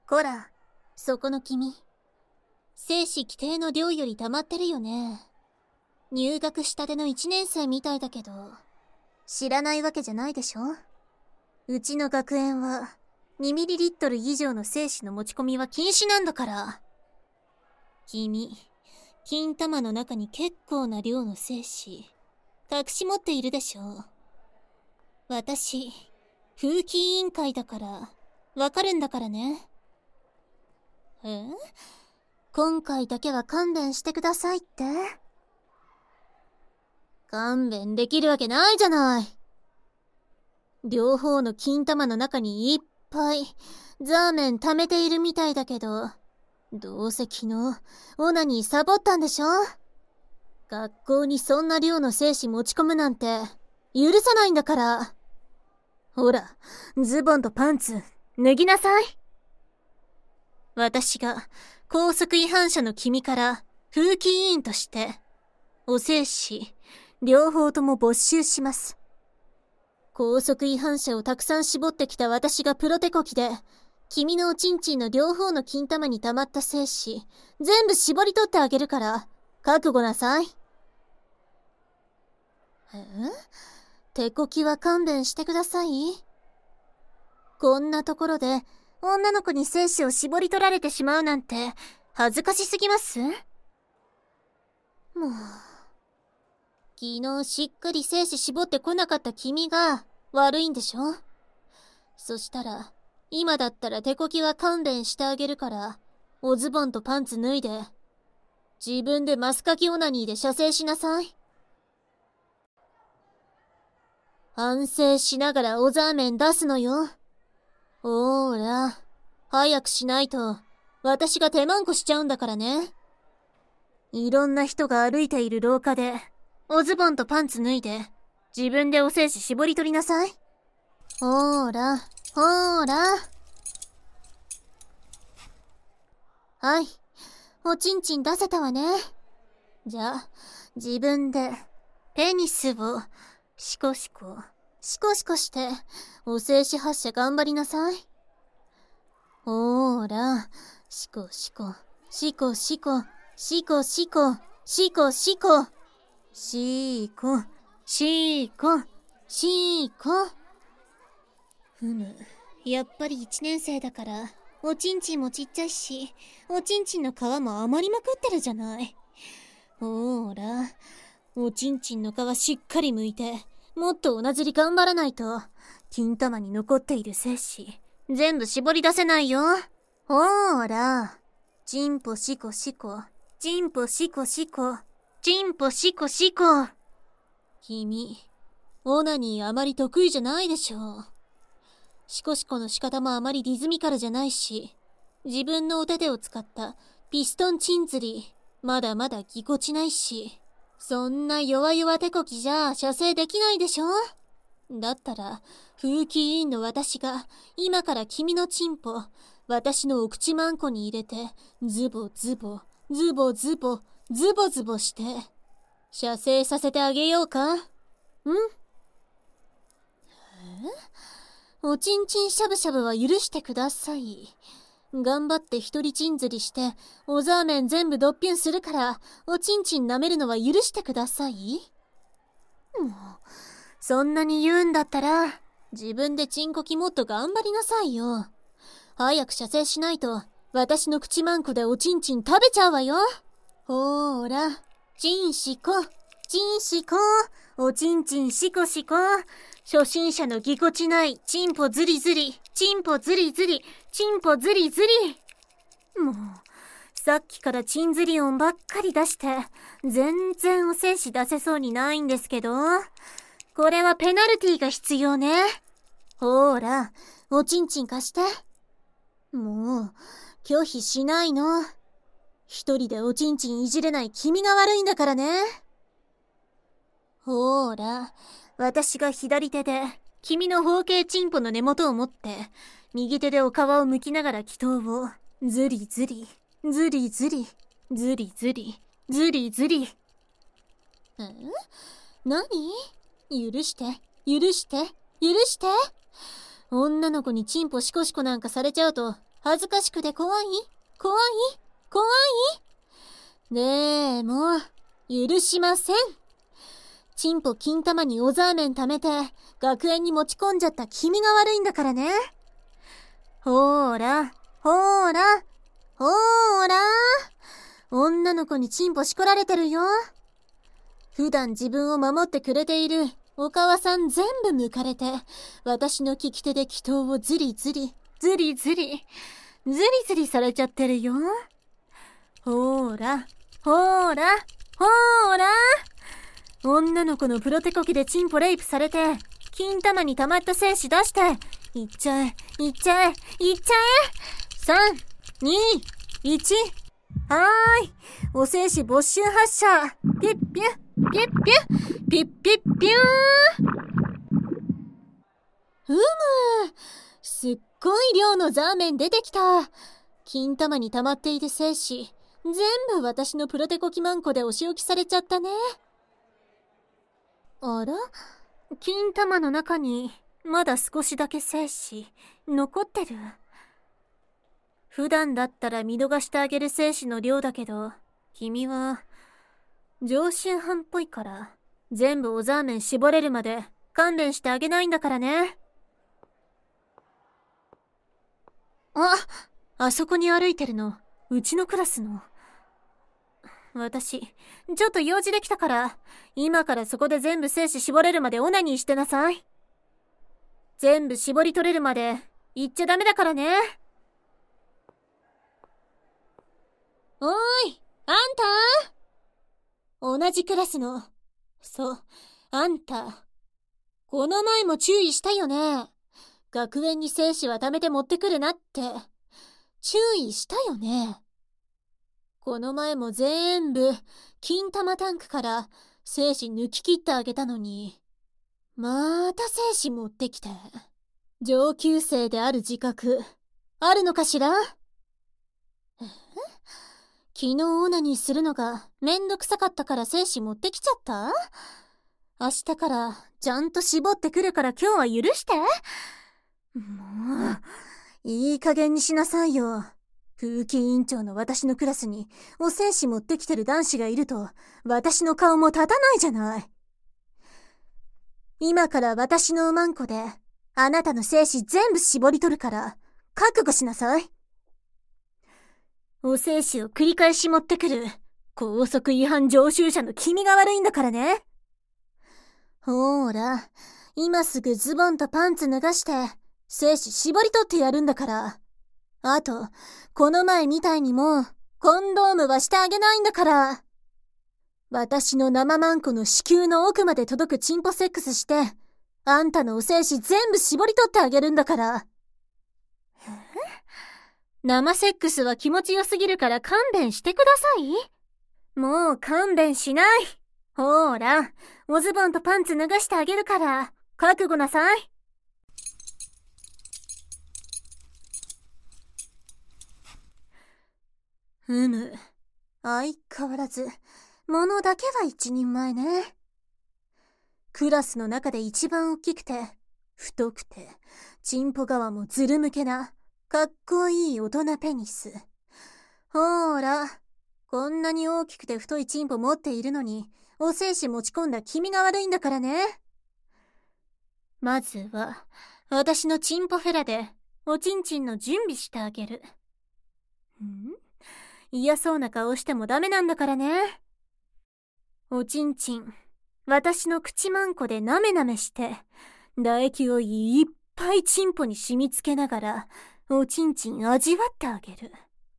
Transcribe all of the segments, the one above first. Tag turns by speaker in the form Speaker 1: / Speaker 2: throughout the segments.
Speaker 1: こら、そこの君。精子規定の量より溜まってるよね。入学したての1年生みたいだけど、知らないわけじゃないでしょ？うちの学園は、2ml 以上の精子の持ち込みは禁止なんだから。君、金玉の中に結構な量の精子、隠し持っているでしょ？私、風紀委員会だから、わかるんだからね。今回だけは勘弁してくださいって？勘弁できるわけないじゃない。両方の金玉の中にいっぱいザーメン溜めているみたいだけど、どうせ昨日オナニーサボったんでしょ？学校にそんな量の精子持ち込むなんて許さないんだから。ほら、ズボンとパンツ脱ぎなさい。私が校則違反者の君から風紀委員としてお精子両方とも没収します。校則違反者をたくさん絞ってきた私がプロテコキで、君のおちんちんの両方の金玉に溜まった精子全部絞り取ってあげるから覚悟なさい。手こきは勘弁してください。こんなところで女の子に精子を絞り取られてしまうなんて恥ずかしすぎます？もう、昨日しっかり精子絞ってこなかった君が悪いんでしょ？そしたら今だったら手こきは勘弁してあげるから、おズボンとパンツ脱いで自分でマスカキオナニーで射精しなさい。反省しながらおザーメン出すのよ。ほーら、早くしないと私が手間んこしちゃうんだからね。いろんな人が歩いている廊下でおズボンとパンツ脱いで自分でお精子絞り取りなさい。ほーら、ほーら。はい、おちんちん出せたわね。じゃあ、自分でペニスをシコシコして、お精子発射頑張りなさい。ほーら、シコシコ、シコシコ、シコシコ、シコシコ、シコ、シコ、シコ。やっぱり1年生だから、おちんちんもちっちゃいし、おちんちんの皮も余りまくってるじゃない。ほーら、おちんちんの皮しっかり剥いて、もっとおなずり頑張らないと、金玉に残っている精子、全部絞り出せないよ。ほーら、チンポシコシコ、チンポシコシコ、チンポシコシコ。君、オナニーあまり得意じゃないでしょ。シコシコの仕方もあまりリズミカルじゃないし、自分のお手手を使ったピストンチン釣り、まだまだぎこちないし、そんな弱々手こきじゃ射精できないでしょ？だったら、風紀委員の私が今から君のチンポ、私のお口マンコに入れて、ズボズボ、ズボズボ、ズボズボして、射精させてあげようか？おちんちんしゃぶしゃぶは許してください。頑張って一人チン釣りして、おザーメン全部ドッピュンするから、おちんちん舐めるのは許してください。もう、そんなに言うんだったら、自分でチンコキもっと頑張りなさいよ。早く射精しないと、私の口マンコでおちんちん食べちゃうわよ。ほーら、チンシコ、チンシコ、おちんちんシコシコ。初心者のぎこちないチンポズリズリ、チンポズリズリ、チンポズリズリ。もう、さっきからチンズリ音ばっかり出して、全然お精子出せそうにないんですけど、これはペナルティが必要ね。ほーら、おちんちん貸して。もう、拒否しないの。一人でおちんちんいじれない君が悪いんだからね。ほーら、私が左手で君の方形チンポの根元を持って、右手でお皮を剥きながら祈祷を、ズリズリ、ズリズリ、ズリズリ、ズリズリ。何？許して、許して、許して。女の子にチンポシコシコなんかされちゃうと、 恥ずかしくて怖い怖い怖い。でも、許しません。チンポ金玉におザーメン貯めて、学園に持ち込んじゃった君が悪いんだからね。ほーら、ほーら、ほーら。女の子にチンポしこられてるよ。普段自分を守ってくれているお母さん全部抜かれて、私の利き手で祈祷をズリズリ、ズリズリ、ズリズリされちゃってるよ。ほーら、ほーら、ほーら。女の子のプロテコキでチンポレイプされて、金玉に溜まった精子出して、いっちゃえ、いっちゃえ、いっちゃえ。3、2、1。はーい。お精子没収発射。ピッピュッ、ピッピュッ、ピッピッピュー。すっごい量のザーメン出てきた。金玉に溜まっている精子、全部私のプロテコキマンコでお仕置きされちゃったね。あら？金玉の中にまだ少しだけ精子残ってる。普段だったら見逃してあげる精子の量だけど、君は常習犯っぽいから全部おザーメン絞れるまで勘弁してあげないんだからね。あそこに歩いてるのうちのクラスの。私ちょっと用事できたから、今からそこで全部精子絞れるまでオナニーしてなさい。全部絞り取れるまで行っちゃダメだからね。おーい、あんた？同じクラスの。そう、あんた。この前も注意したよね。学園に精子は貯めて持ってくるなって。注意したよね。この前も全部金玉タンクから精子抜き切ってあげたのに、また精子持ってきて。上級生である自覚あるのかしら？昨日オナニーするのがめんどくさかったから精子持ってきちゃった？明日からちゃんと絞ってくるから今日は許して。もう、いい加減にしなさいよ。風紀委員長の私のクラスにお精子持ってきてる男子がいると私の顔も立たないじゃない。今から私のおまんこであなたの精子全部絞り取るから覚悟しなさい。お精子を繰り返し持ってくる校則違反常習者の君が悪いんだからね。ほーら、今すぐズボンとパンツ脱がして精子絞り取ってやるんだから。あと、この前みたいにもうコンドームはしてあげないんだから。私の生マンコの子宮の奥まで届くチンポセックスして、あんたのお精子全部絞り取ってあげるんだから。生セックスは気持ちよすぎるから勘弁してください。もう勘弁しない。ほーら、おズボンとパンツ脱がしてあげるから、覚悟なさい。相変わらず、物だけは一人前ね。クラスの中で一番大きくて、太くて、チンポ側もズル向けな、かっこいい大人ペニス。ほーら、こんなに大きくて太いチンポ持っているのに、お精子持ち込んだ君が悪いんだからね。まずは、私のチンポフェラで、おちんちんの準備してあげる。嫌そうな顔してもダメなんだからね。おちんちん、私の口まんこでなめなめして、唾液をいっぱいチンポに染みつけながら、おちんちん味わってあげる。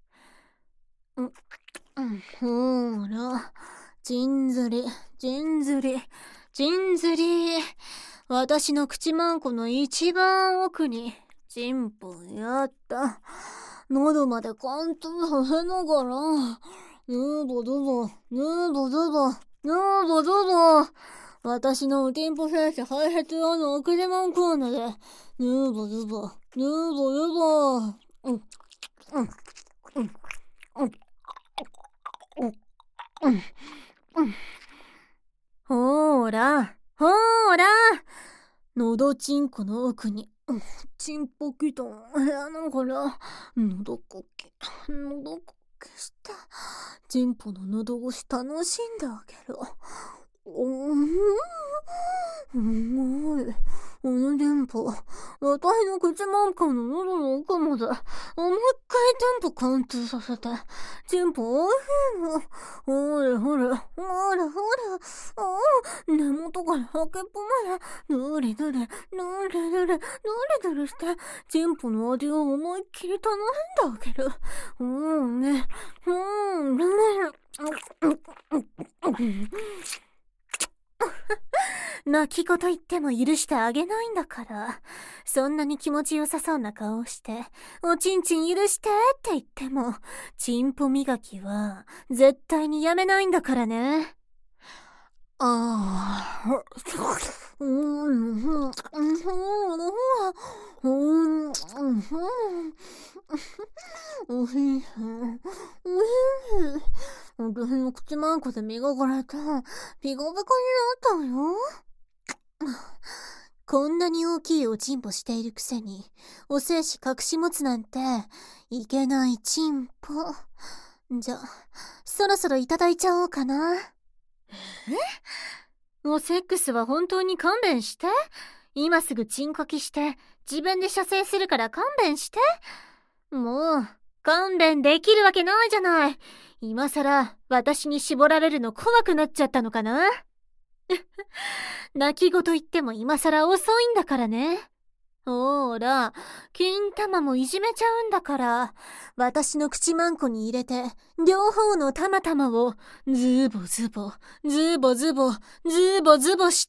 Speaker 1: ほーら、じんずり、じんずり、じんずり。私の口まんこの一番奥に、チンポやった。喉まで貫通させながら、ヌーボドボ、ヌーボドボ、ヌーボドボ。私のおちんぽ精子排泄用の奥手マンコーナで、ヌーボドボ、ヌーボドボ。ほーら、ほーら。のどちんこの奥に、 チンポキと部屋のから喉こけした。チンポの喉越し楽しんであげる。すごい。このテンポ、私の口満開の喉の奥まで、もう一回テンポ貫通させて。テンポおいしいの。ほれほれ、ほれほれ、根元から先っぽまで、ぬりぬり、ぬりぬり、ぬりぬりして、テンポの味を思いっきり楽しんであげる。ね、泣き言言っても許してあげないんだから。そんなに気持ちよさそうな顔をして、おちんちん許してって言っても、チンポ磨きは絶対にやめないんだからね。おいしい。私の口マンコで磨かれて、ピカピカになったわよ。こんなに大きいおちんぽしているくせに、お精子隠し持つなんて、いけないちんぽ。じゃ、そろそろいただいちゃおうかな。おセックスは本当に勘弁して。今すぐチンコキして、自分で射精するから勘弁して。もう、勘弁できるわけないじゃない。今さら、私に絞られるの怖くなっちゃったのかな。泣き言言っても今さら遅いんだからね。ほーら、金玉もいじめちゃうんだから、私の口マンコに入れて、両方の玉々をズボズボ、ズボズボ、ズボズボして、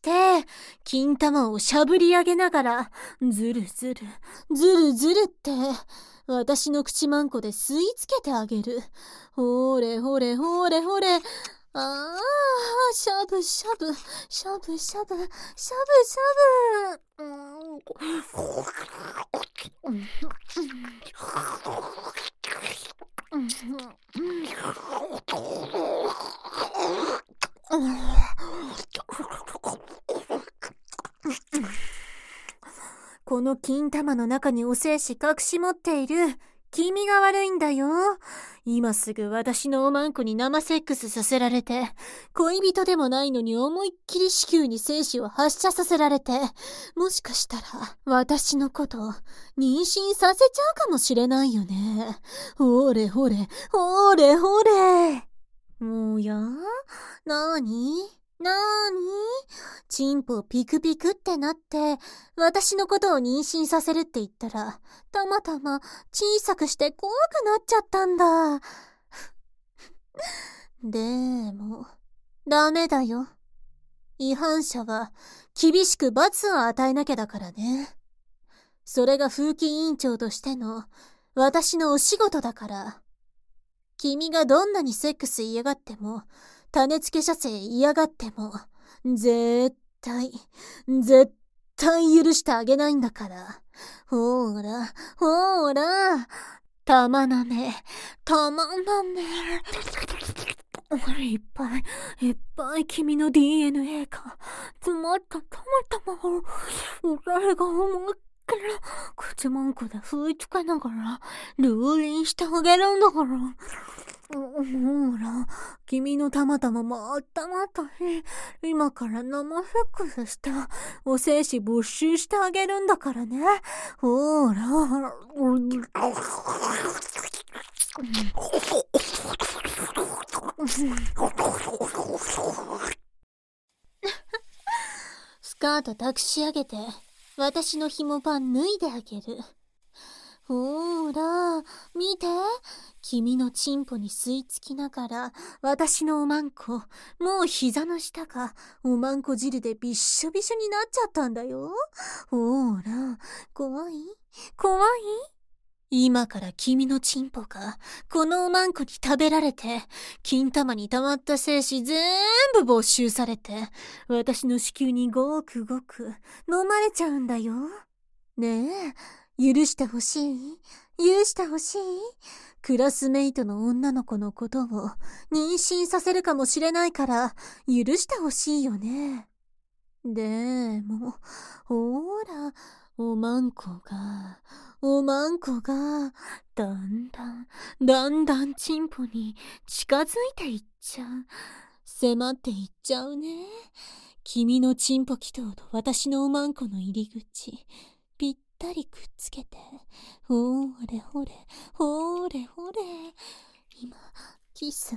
Speaker 1: 金玉をしゃぶり上げながら、ズルズル、ズルズルって、私の口マンコで吸い付けてあげる。ほれほれほれほれ。しゃぶしゃぶ、しゃぶしゃぶ、しゃぶしゃぶ。この金玉の中にお精子隠し持っている。君が悪いんだよ。今すぐ私のおまんこに生セックスさせられて、恋人でもないのに思いっきり子宮に精子を発射させられて、もしかしたら私のこと妊娠させちゃうかもしれないよね。ほれほれ、ほれほれ。もうや？なーに？チンポピクピクってなって、私のことを妊娠させるって言ったら、たまたま小さくして怖くなっちゃったんだ。でも、ダメだよ。違反者は厳しく罰を与えなきゃだからね。それが風紀委員長としての私のお仕事だから。君がどんなにセックス嫌がっても、種付け射精嫌がっても、絶対許してあげないんだから。ほーら、玉なめ。いっぱい君の DNA が詰まった玉を、誰が思いっきり口マンコで吸い付けながら、蹂躙してあげるんだから。ほら、君の玉々もあったまったし、今から生セックスして、お精子没収してあげるんだからね。ほら、スカート抱きし上げて、私の紐パン脱いであげる。ほーら、見て。君のチンポに吸い付きながら、私のおまんこ、もう膝の下がおまんこ汁でびっしょびしょになっちゃったんだよ。ほーら、怖い？今から君のチンポが、このおまんこに食べられて、金玉に溜まった精子全部没収されて、私の子宮にごくごく飲まれちゃうんだよ。ねえ、許してほしい？クラスメイトの女の子のことを妊娠させるかもしれないから許してほしいよね。でも、ほーら、 おまんこが、だんだんチンポに近づいていっちゃう。迫っていっちゃうね。君のチンポ祈祷と私のおまんこの入り口、ぴったりくっつけて、ほれほれ、ほれほれ。今、キス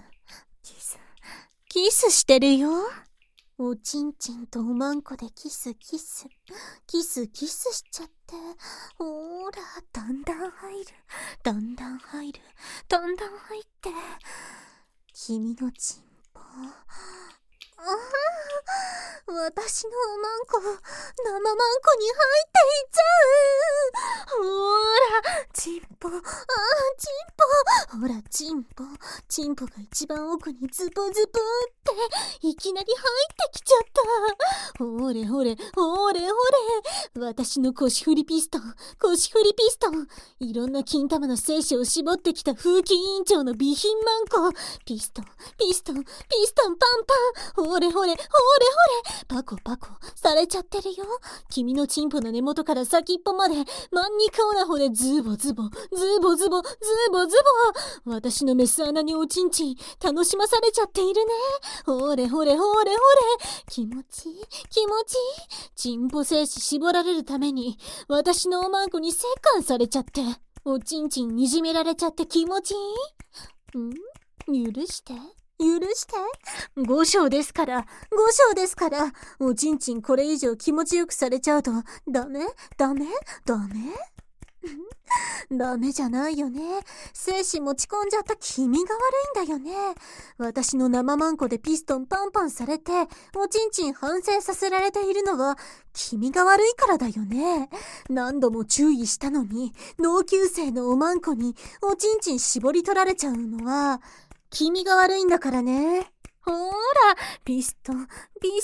Speaker 1: してるよ。おちんちんとおまんこでキスしちゃって。ほーら、だんだん入って、君のチンポ。私のおまんこ、生まんこに入っていっちゃう。ほーら、チンポ。ほら、チンポが一番奥にズボズボっていきなり入ってきちゃった。ほれほれ。私の腰振りピストン。いろんな金玉の精子を絞ってきた風紀委員長の備品マンコ。ピストン、パンパン。ほれ。パコされちゃってるよ。君のチンポの根元から先っぽまで、マンニカオナホでズボ。私のメス穴におちんちん、楽しまされちゃっているね。ほれ。気持ちいい。チンポ精子絞られるために、私のおまんこに折檻されちゃって、おちんちんにじめられちゃって気持ちいい？許して。5章ですから。おちんちんこれ以上気持ちよくされちゃうと、ダメダメじゃないよね。精子持ち込んじゃった君が悪いんだよね。私の生マンコでピストンパンパンされて、おちんちん反省させられているのは、君が悪いからだよね。何度も注意したのに、同級生のおまんこにおちんちん絞り取られちゃうのは、君が悪いんだからね。ほーら、ピストン。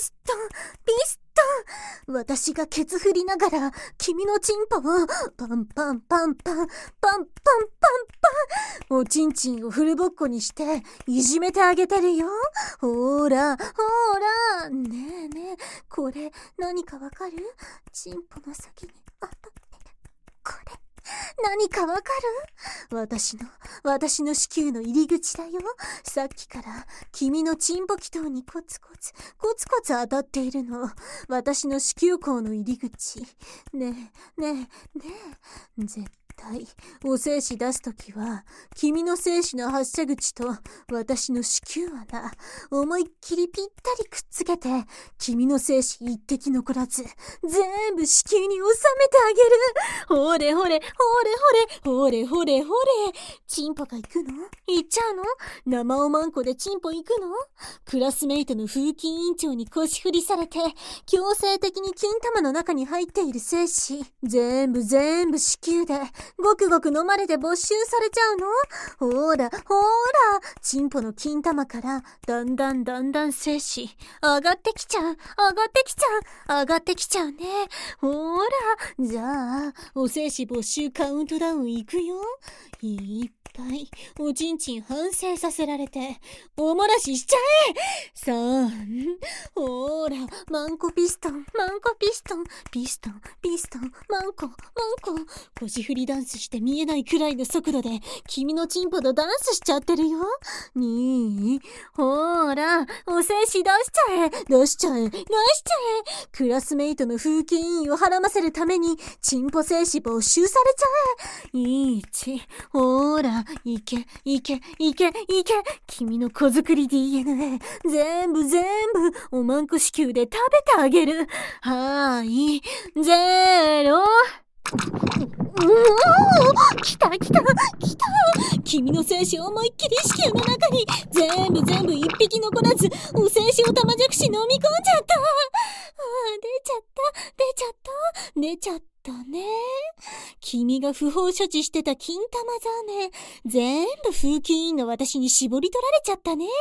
Speaker 1: 私がケツ振りながら、君のチンポを、パンパン。おちんちんをフルボッコにして、いじめてあげてるよ。ほーら。ねえ、これ、何かわかる？チンポの先に当たってる。これ。何かわかる？私の子宮の入り口だよ。さっきから君のチンポ祈祷にコツコツ当たっているの。私の子宮口の入り口。ねえ。絶対、お精子出すときは、君の精子の発射口と私の子宮穴、思いっきりぴったりくっつけて、君の精子一滴残らず、全部子宮に収めてあげる。ほれ。チンポが行くの？行っちゃうの？生おまんこでチンポ行くの？クラスメイトの風紀委員長に腰振りされて、強制的に金玉の中に入っている精子、全部子宮で、ごくごく飲まれて没収されちゃうの？ほーら、チンポの金玉から、だんだん精子、上がってきちゃうね。ほーら、じゃあ、お精子没収カウントダウン行くよ。いっぱい、おちんちん反省させられて、おもらししちゃえ！3、ほーら、マンコピストン、マンコ。腰振りダンスして見えないくらいの速度で、君のチンポとダンスしちゃってるよ。2、ほーら、お精子出しちゃえ。クラスメイトの風紀委員をはらませるために、チンポ精子没収されちゃえ。1、ほーら、いけ。君の子作り DNA、全部、おまんこ子宮で食べてあげる。はーい、0。来た。君の精子を思いっきり子宮の中に、全部一匹残らず、お精子を玉弱子飲み込んじゃった。出ちゃったね。君が不法所持してた金玉ザメ、全部風紀委員の私に絞り取られちゃったね。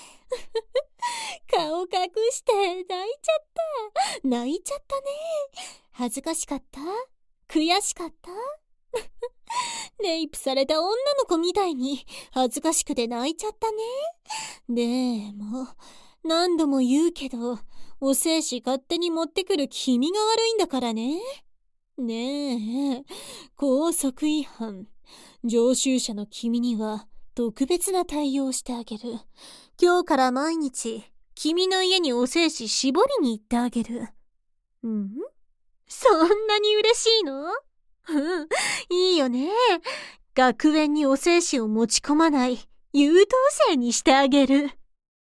Speaker 1: 顔隠して泣いちゃったね。恥ずかしかった？悔しかった？レイプされた女の子みたいに恥ずかしくて泣いちゃったね。でも、何度も言うけど、お精子勝手に持ってくる君が悪いんだからね。 ねえ、校則違反。常習者の君には特別な対応をしてあげる。今日から毎日、君の家にお精子絞りに行ってあげる。うん？そんなに嬉しいの？うん、いいよね。学園にお精子を持ち込まない優等生にしてあげる。